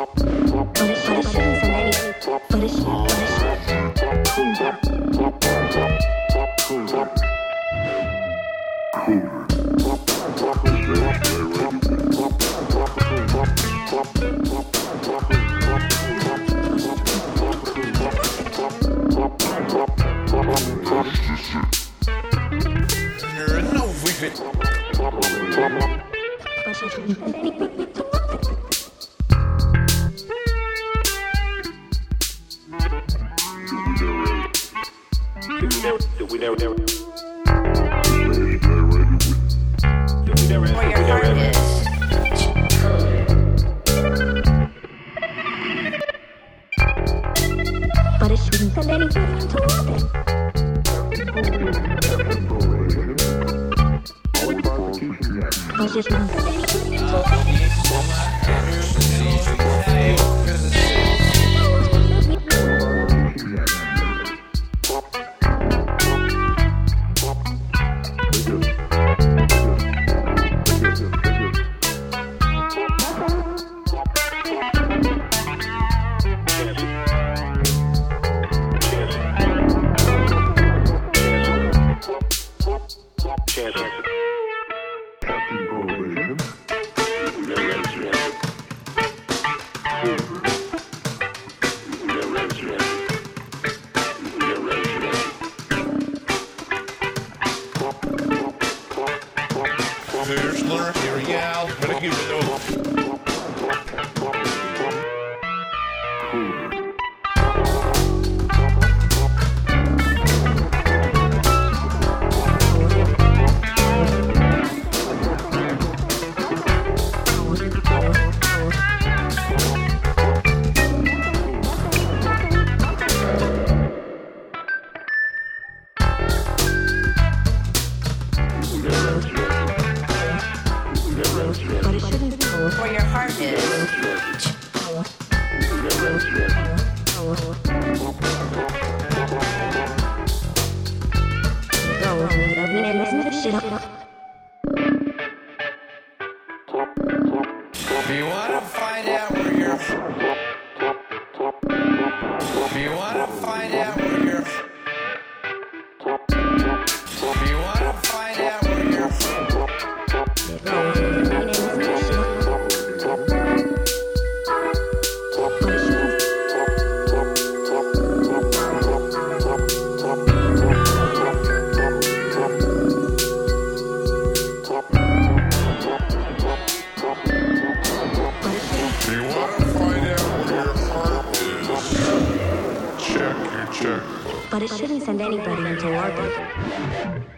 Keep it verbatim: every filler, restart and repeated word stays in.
But it shouldn't send any. But it should. But it You're no wicked. Do we never, never, Where your heart is. But it shouldn't send anything toward it. But it shouldn't send anything toward it. Here's Lurk, here, yeah, gonna give it over. Where your heart is. If you wanna find out where you're If you wanna find out where you're If you wanna find out where you're If you wanna find out where your heart is, check your check. But it shouldn't send anybody into orbit.